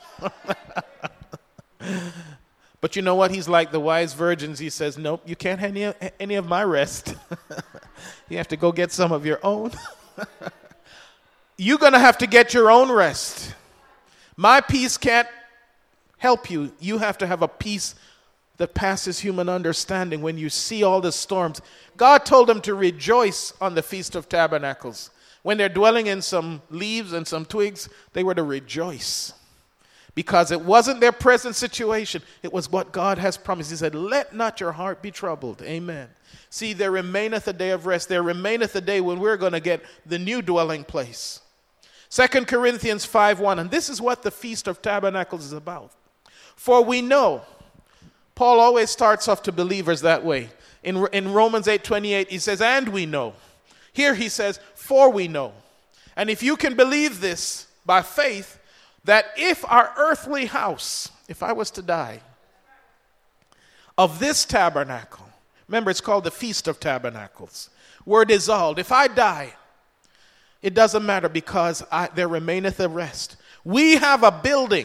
But you know what? He's like the wise virgins. He says, nope, you can't have any of my rest. You have to go get some of your own. You're going to have to get your own rest. My peace can't help you. You have to have a peace that passes human understanding when you see all the storms. God told them to rejoice on the Feast of Tabernacles. When they're dwelling in some leaves and some twigs, they were to rejoice. Because it wasn't their present situation. It was what God has promised. He said, let not your heart be troubled. Amen. See, there remaineth a day of rest. There remaineth a day when we're going to get the new dwelling place. 2 Corinthians 5:1. And this is what the Feast of Tabernacles is about. For we know, Paul always starts off to believers that way. In Romans 8:28, he says, and we know. Here he says, for we know. And if you can believe this by faith, that if our earthly house, if I was to die, of this tabernacle, remember it's called the Feast of Tabernacles, were dissolved. If I die, it doesn't matter because there remaineth a rest. We have a building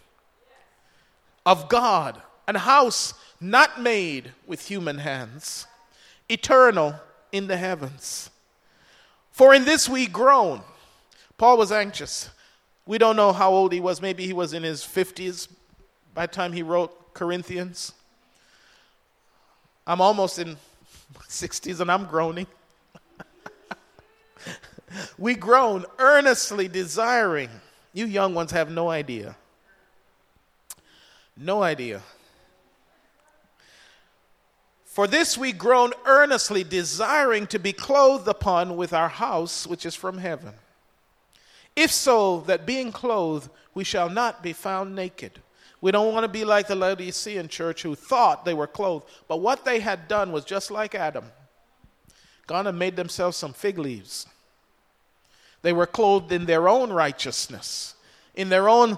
of God, a house not made with human hands, eternal in the heavens. For in this we groan. Paul was anxious. We don't know how old he was. Maybe he was in his 50s by the time he wrote Corinthians. I'm almost in my 60s and I'm groaning. We groan, earnestly desiring. You young ones have no idea. No idea. For this we groan earnestly, desiring to be clothed upon with our house, which is from heaven. If so, that being clothed, we shall not be found naked. We don't want to be like the Laodicean church who thought they were clothed. But what they had done was just like Adam. Gone and made themselves some fig leaves. They were clothed in their own righteousness, in their own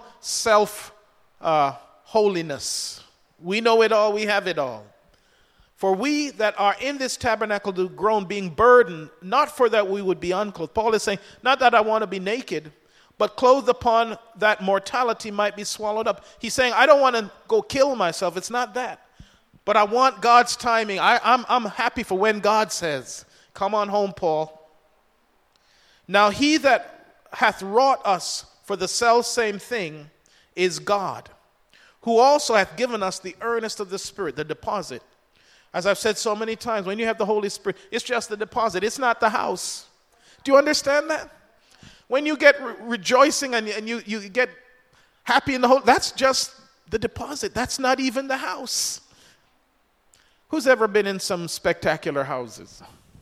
self-holiness. We know it all, we have it all. For we that are in this tabernacle do groan, being burdened, not for that we would be unclothed. Paul is saying, not that I want to be naked, but clothed upon that mortality might be swallowed up. He's saying, I don't want to go kill myself. It's not that. But I want God's timing. I'm happy for when God says, come on home, Paul. Now he that hath wrought us for the selfsame thing is God, who also hath given us the earnest of the Spirit, the deposit. As I've said so many times, when you have the Holy Spirit, it's just the deposit. It's not the house. Do you understand that? When you get rejoicing and you get happy in the whole, that's just the deposit. That's not even the house. Who's ever been in some spectacular houses?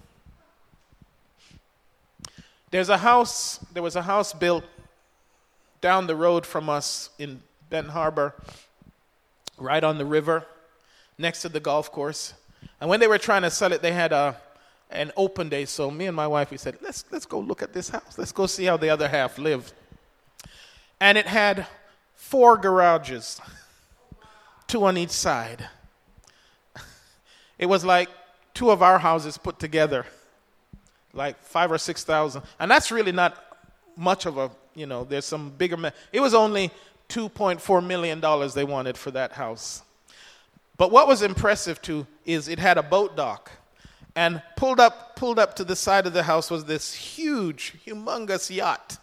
There was a house built down the road from us in Benton Harbor, right on the river, next to the golf course. And when they were trying to sell it, they had an open day. So me and my wife, we said, let's go look at this house. Let's go see how the other half lived. And it had 4 garages, 2 on each side. It was like 2 of our houses put together, like 5,000 or 6,000. And that's really not much of a, there's some bigger. It was only $2.4 million they wanted for that house. But what was impressive too is it had a boat dock. And pulled up to the side of the house was this huge, humongous yacht.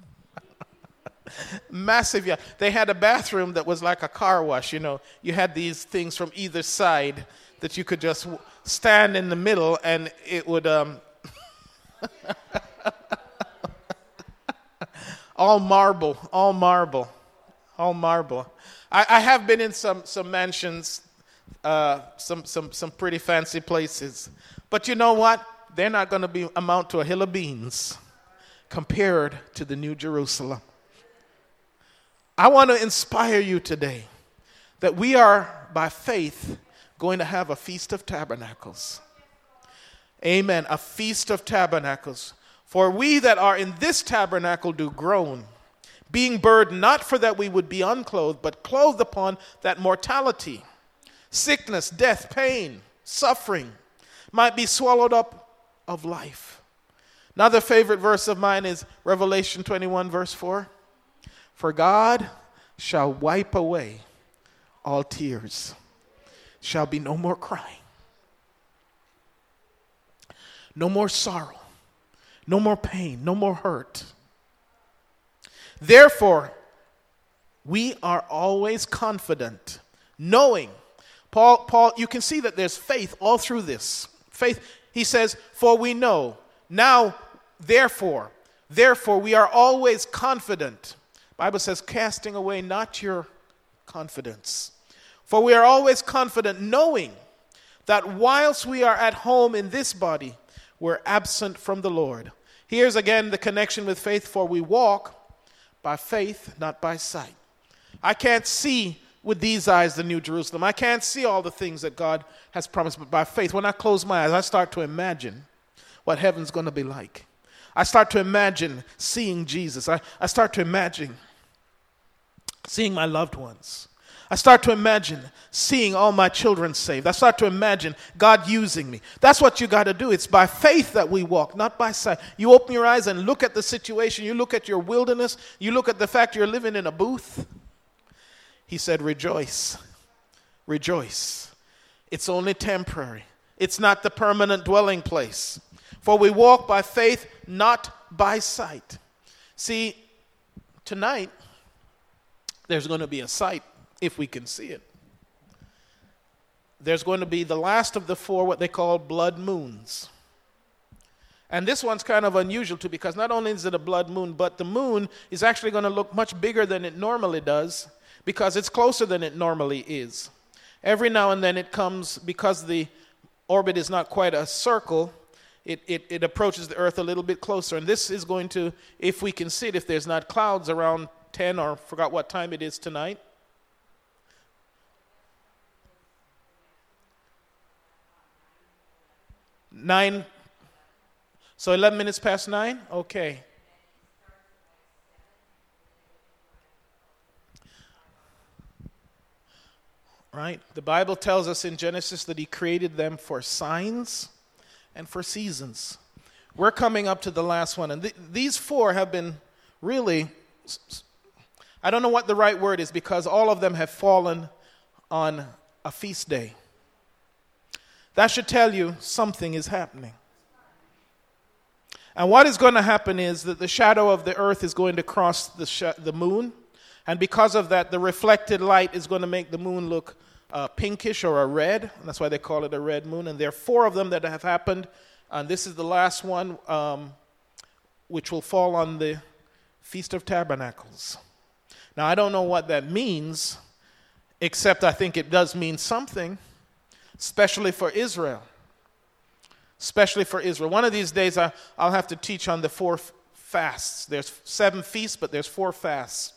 Massive yacht. They had a bathroom that was like a car wash, You had these things from either side that you could just stand in the middle and it would all marble. I have been in some mansions, some pretty fancy places. But you know what? They're not going to amount to a hill of beans compared to the New Jerusalem. I want to inspire you today that we are, by faith, going to have a Feast of Tabernacles. Amen. A Feast of Tabernacles. For we that are in this tabernacle do groan, being burdened not for that we would be unclothed, but clothed upon that mortality, sickness, death, pain, suffering might be swallowed up of life. Another favorite verse of mine is Revelation 21 verse 4. For God shall wipe away all tears. Shall be no more crying. No more sorrow. No more pain. No more hurt. Therefore, we are always confident, knowing. Paul, you can see that there's faith all through this. Faith, he says, for we know. Now, therefore, we are always confident. The Bible says, casting away not your confidence. For we are always confident, knowing that whilst we are at home in this body, we're absent from the Lord. Here's again the connection with faith, for we walk by faith, not by sight. I can't see with these eyes the New Jerusalem. I can't see all the things that God has promised, but by faith, when I close my eyes, I start to imagine what heaven's going to be like. I start to imagine seeing Jesus. I start to imagine seeing my loved ones. I start to imagine seeing all my children saved. I start to imagine God using me. That's what you got to do. It's by faith that we walk, not by sight. You open your eyes and look at the situation. You look at your wilderness. You look at the fact you're living in a booth. He said, rejoice. Rejoice. It's only temporary. It's not the permanent dwelling place. For we walk by faith, not by sight. See, tonight, there's going to be a sight. If we can see it. There's going to be the last of the 4, what they call blood moons. And this one's kind of unusual too, because not only is it a blood moon, but the moon is actually going to look much bigger than it normally does, because it's closer than it normally is. Every now and then it comes, because the orbit is not quite a circle, it approaches the earth a little bit closer. And this is going to, if we can see it, if there's not clouds around 10 or forgot what time it is tonight, 9, so 11 minutes past 9? Okay. Right? The Bible tells us in Genesis that he created them for signs and for seasons. We're coming up to the last one. And these 4 have been really I don't know what the right word is, because all of them have fallen on a feast day. That should tell you something is happening. And what is going to happen is that the shadow of the earth is going to cross the moon. And because of that, the reflected light is going to make the moon look pinkish or a red. And that's why they call it a red moon. And there are 4 of them that have happened. And this is the last one, which will fall on the Feast of Tabernacles. Now, I don't know what that means, except I think it does mean something, especially for Israel. Especially for Israel. One of these days, I'll have to teach on the 4 fasts. There's 7 feasts, but there's 4 fasts.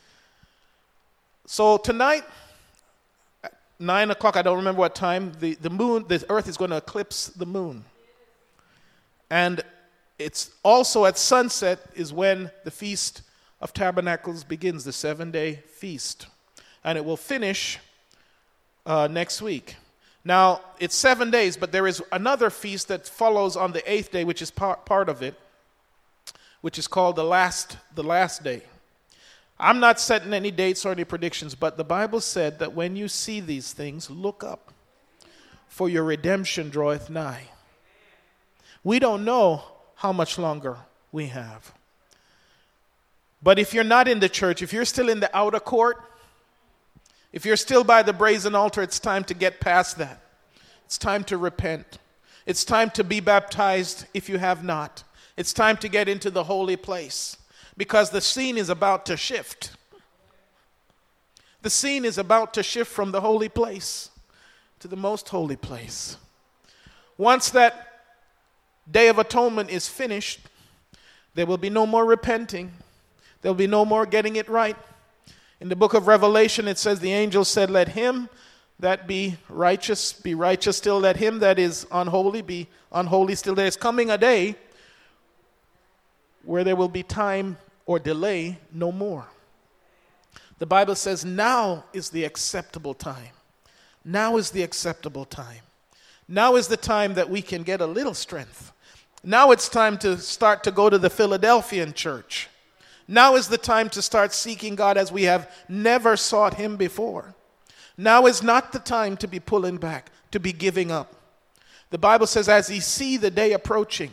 So tonight, at 9 o'clock, I don't remember what time, the earth is going to eclipse the moon. And it's also at sunset is when the Feast of Tabernacles begins, the 7-day feast. And it will finish next week. Now, it's 7 days, but there is another feast that follows on the 8th day, which is part of it, which is called the last day. I'm not setting any dates or any predictions, but the Bible said that when you see these things, look up, for your redemption draweth nigh. We don't know how much longer we have. But if you're not in the church, if you're still in the outer court, if you're still by the brazen altar, it's time to get past that. It's time to repent. It's time to be baptized if you have not. It's time to get into the holy place, because the scene is about to shift. The scene is about to shift from the holy place to the most holy place. Once that Day of Atonement is finished, there will be no more repenting. There will be no more getting it right. In the book of Revelation, it says, the angel said, let him that be righteous still. Let him that is unholy be unholy still. There is coming a day where there will be time or delay no more. The Bible says now is the acceptable time. Now is the acceptable time. Now is the time that we can get a little strength. Now it's time to start to go to the Philadelphian church. Now is the time to start seeking God as we have never sought him before. Now is not the time to be pulling back, to be giving up. The Bible says, as ye see the day approaching,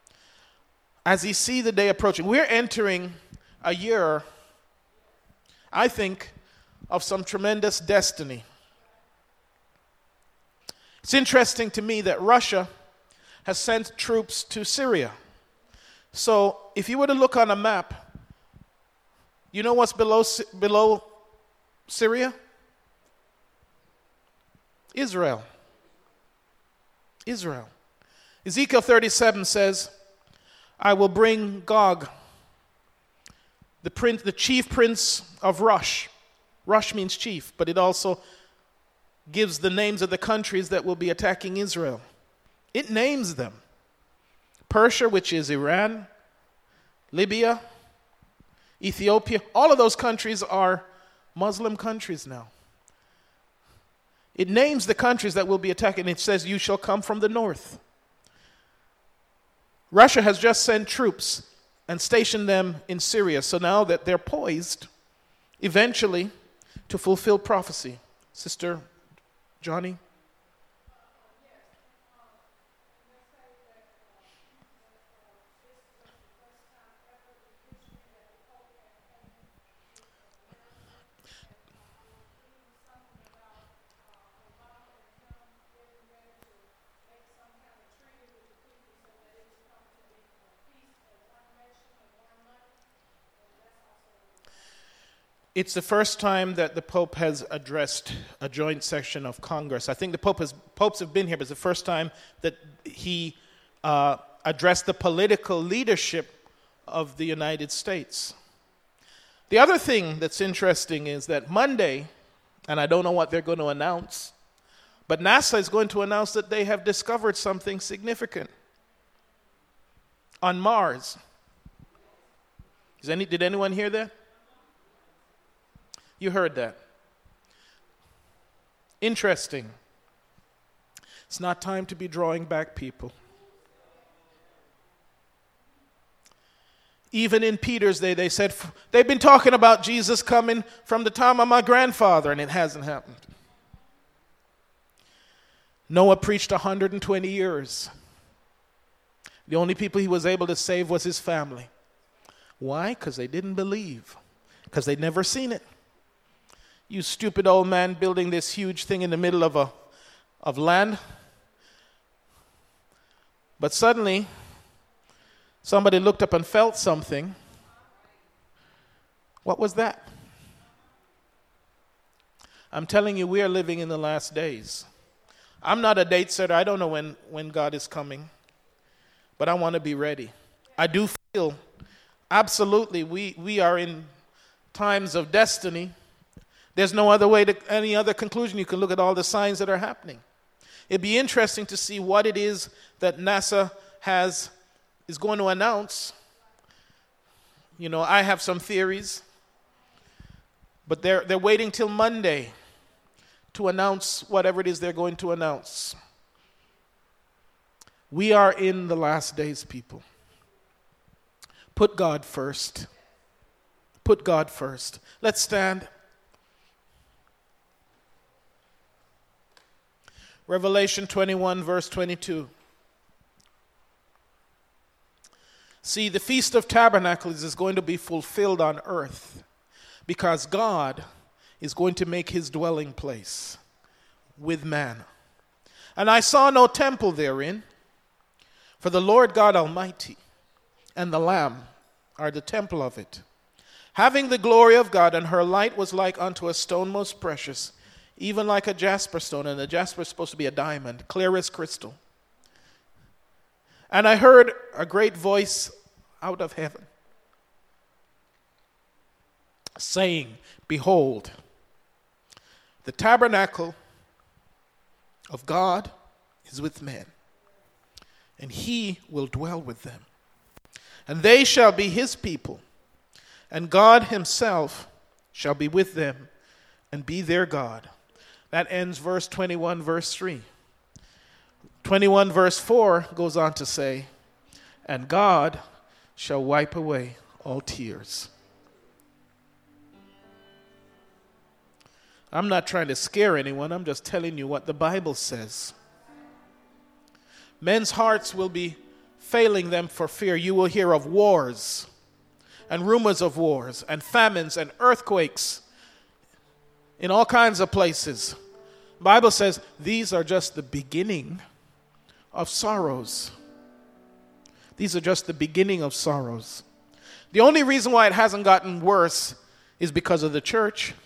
we're entering a year, I think, of some tremendous destiny. It's interesting to me that Russia has sent troops to Syria. So if you were to look on a map, you know what's below Syria? Israel. Ezekiel 37 says, I will bring Gog, the chief prince of Rosh. Rosh means chief, but it also gives the names of the countries that will be attacking Israel. It names them. Persia, which is Iran, Libya, Ethiopia, all of those countries are Muslim countries now. It names the countries that will be attacked, and it says, you shall come from the north. Russia has just sent troops and stationed them in Syria, so now that they're poised, eventually, to fulfill prophecy. Sister Johnny? It's the first time that the Pope has addressed a joint session of Congress. I think the popes have been here, but it's the first time that he addressed the political leadership of the United States. The other thing that's interesting is that Monday, and I don't know what they're going to announce, but NASA is going to announce that they have discovered something significant on Mars. Did anyone hear that? You heard that. Interesting. It's not time to be drawing back people. Even in Peter's day, they said, they've been talking about Jesus coming from the time of my grandfather, and it hasn't happened. Noah preached 120 years. The only people he was able to save was his family. Why? Because they didn't believe. Because they'd never seen it. You stupid old man building this huge thing in the middle of land. But suddenly, somebody looked up and felt something. What was that? I'm telling you, we are living in the last days. I'm not a date setter. I don't know when God is coming. But I want to be ready. I do feel absolutely we are in times of destiny. There's no other way to any other conclusion. You can look at all the signs that are happening. It'd be interesting to see what it is that NASA is going to announce. You know, I have some theories, but they're waiting till Monday to announce whatever it is they're going to announce. We are in the last days, people. Put God first. Put God first. Let's stand. Revelation 21, verse 22. See, the Feast of Tabernacles is going to be fulfilled on earth because God is going to make his dwelling place with man. And I saw no temple therein, for the Lord God Almighty and the Lamb are the temple of it, having the glory of God, and her light was like unto a stone most precious, even like a jasper stone, and the jasper is supposed to be a diamond, clear as crystal. And I heard a great voice out of heaven, saying, Behold, the tabernacle of God is with men, and he will dwell with them. And they shall be his people, and God himself shall be with them and be their God. That ends verse 21, verse 3. 21, verse 4 goes on to say, and God shall wipe away all tears. I'm not trying to scare anyone. I'm just telling you what the Bible says. Men's hearts will be failing them for fear. You will hear of wars and rumors of wars and famines and earthquakes in all kinds of places. The Bible says these are just the beginning of sorrows. These are just the beginning of sorrows. The only reason why it hasn't gotten worse is because of the church.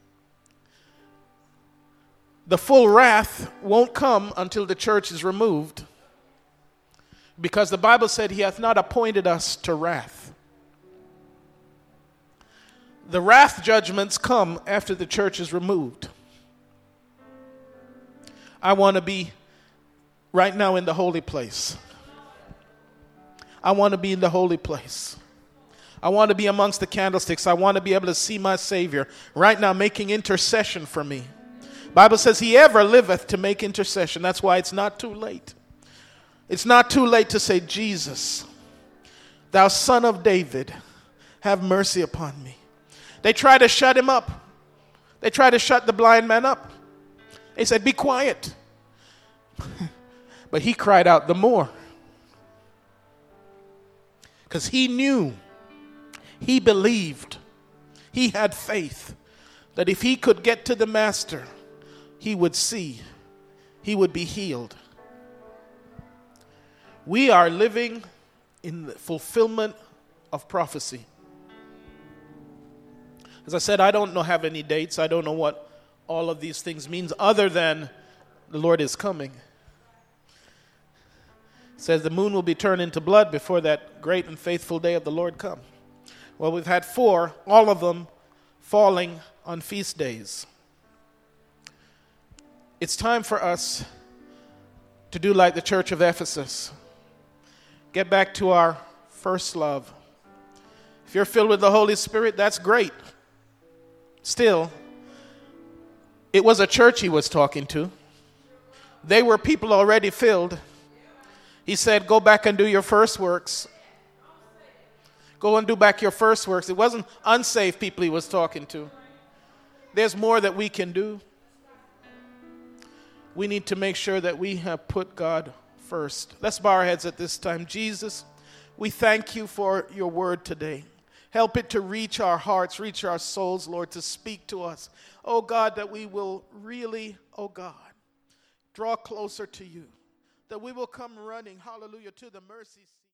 The full wrath won't come until the church is removed, because the Bible said he hath not appointed us to wrath. The wrath judgments come after the church is removed. I want to be right now in the holy place. I want to be in the holy place. I want to be amongst the candlesticks. I want to be able to see my Savior right now making intercession for me. Bible says he ever liveth to make intercession. That's why it's not too late. It's not too late to say, Jesus, thou son of David, have mercy upon me. They try to shut him up. They try to shut the blind man up. They said, be quiet. But he cried out the more. Because he knew, he believed, he had faith that if he could get to the master, he would see, he would be healed. We are living in the fulfillment of prophecy. As I said, I don't have any dates. I don't know what all of these things means other than the Lord is coming. It says the moon will be turned into blood before that great and faithful day of the Lord come. Well, we've had 4, all of them falling on feast days. It's time for us to do like the church of Ephesus. Get back to our first love. If you're filled with the Holy Spirit, that's great. Still, it was a church he was talking to. They were people already filled. He said, go back and do your first works. Go and do back your first works. It wasn't unsaved people he was talking to. There's more that we can do. We need to make sure that we have put God first. Let's bow our heads at this time. Jesus, we thank you for your word today. Help it to reach our hearts, reach our souls, Lord, to speak to us. Oh God, that we will really, oh God, draw closer to you. That we will come running, hallelujah, to the mercy seat.